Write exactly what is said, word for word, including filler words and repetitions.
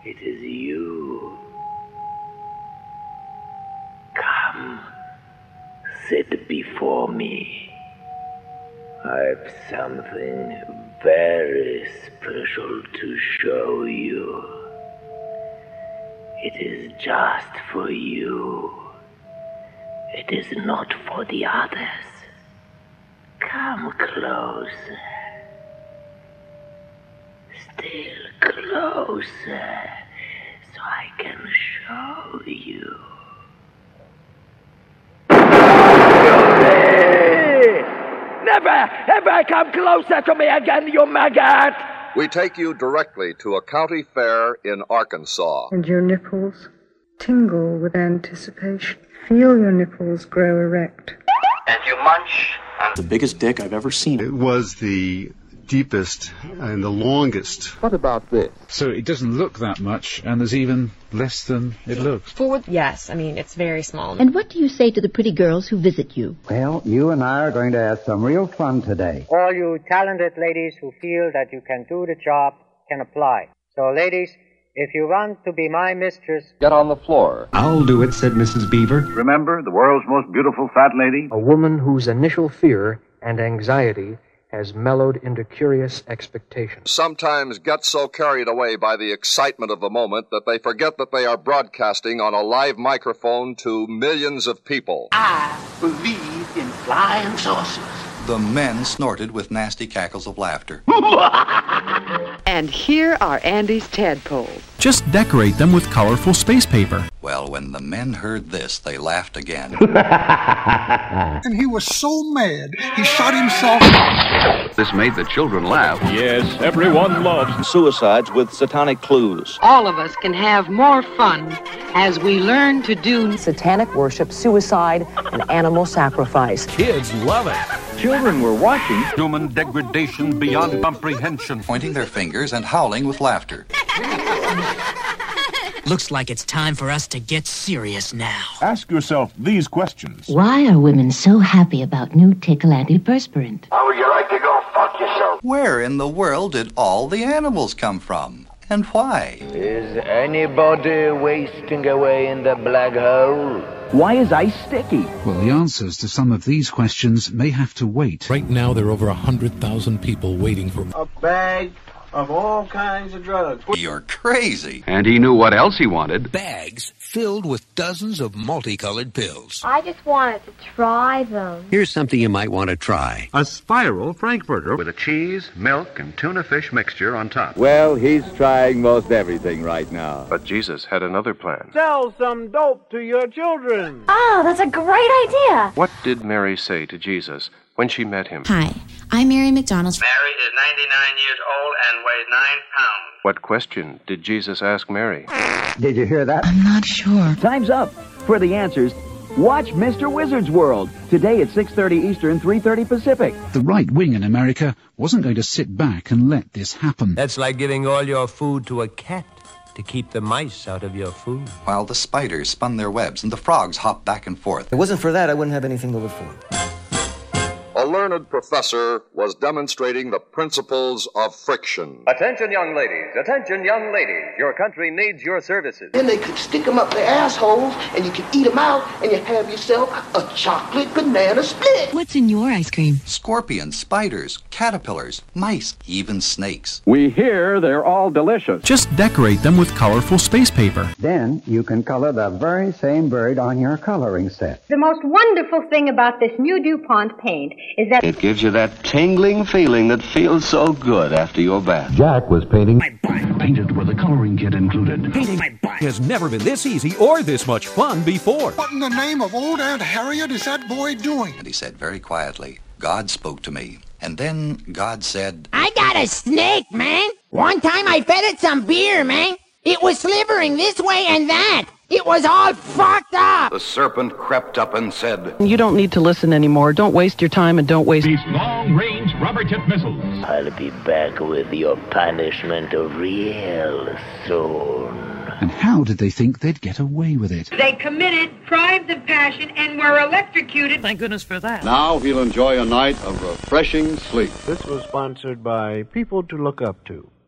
It is you. Come, sit before me. I've something very special to show you. It is just for you. It is not for the others. Come closer. Still closer, so I can show you. Never, ever come closer to me again, you maggot! We take you directly to a county fair in Arkansas. And your nipples tingle with anticipation. Feel your nipples grow erect. And you munch. The biggest dick I've ever seen. It was the deepest and the longest. What about this? So it doesn't look that much, and there's even less than it looks. Forward? Yes, I mean, it's very small. And what do you say to the pretty girls who visit you? Well, you and I are going to have some real fun today. All you talented ladies who feel that you can do the job can apply. So, ladies, if you want to be my mistress, get on the floor. I'll do it, said Missus Beaver. Remember, the world's most beautiful fat lady? A woman whose initial fear and anxiety has mellowed into curious expectation. Sometimes get so carried away by the excitement of the moment that they forget that they are broadcasting on a live microphone to millions of people. I believe in flying saucers. The men snorted with nasty cackles of laughter. And here are Andy's tadpoles. Just decorate them with colorful space paper. Well, when the men heard this, they laughed again. And he was so mad, he shot himself. This made the children laugh. Yes, everyone loves suicides with satanic clues. All of us can have more fun as we learn to do satanic worship, suicide, and animal sacrifice. Kids love it. Children were watching human degradation beyond comprehension, pointing their fingers and howling with laughter. Looks like it's time for us to get serious now. Ask yourself these questions. Why are women so happy about new Tickle antiperspirant? How would you like to go fuck yourself? Where in the world did all the animals come from? And why? Is anybody wasting away in the black hole? Why is ice sticky? Well, the answers to some of these questions may have to wait. Right now, there are over one hundred thousand people waiting for a bag of all kinds of drugs. You're crazy. And he knew what else he wanted. Bags filled with dozens of multicolored pills. I just wanted to try them. Here's something you might want to try. A spiral frankfurter with a cheese, milk, and tuna fish mixture on top. Well, he's trying most everything right now. But Jesus had another plan. Sell some dope to your children. Oh, that's a great idea. What did Mary say to Jesus when she met him? Hi, I'm Mary McDonald. Mary is ninety-nine years old and weighs nine pounds. What question did Jesus ask Mary? Did you hear that? I'm not sure. Time's up. For the answers, watch Mister Wizard's World. Today at six thirty Eastern, three thirty Pacific. The right wing in America wasn't going to sit back and let this happen. That's like giving all your food to a cat to keep the mice out of your food. While the spiders spun their webs and the frogs hopped back and forth. If it wasn't for that, I wouldn't have anything to live for. A learned professor was demonstrating the principles of friction. Attention, young ladies. Attention, young ladies. Your country needs your services. Then they could stick them up their assholes, and you can eat them out, and you have yourself a chocolate banana split. What's in your ice cream? Scorpions, spiders, caterpillars, mice, even snakes. We hear they're all delicious. Just decorate them with colorful space paper. Then you can color the very same bird on your coloring set. The most wonderful thing about this new DuPont paint is that it gives you that tingling feeling that feels so good after your bath. Jack was painting my butt. Painted with a coloring kit included. Painting my butt has never been this easy or this much fun before. What in the name of old Aunt Harriet is that boy doing? And he said very quietly, God spoke to me. And then God said, I got a snake, man. One time I fed it some beer, man. It was slivering this way and that. It was all fucked up. The serpent crept up and said, You don't need to listen anymore. Don't waste your time and don't waste these long-range rubber-tipped missiles. I'll be back with your punishment real soon. And how did they think they'd get away with it? They committed crimes of passion and were electrocuted. Thank goodness for that. Now he'll enjoy a night of refreshing sleep. This was sponsored by People to Look Up To.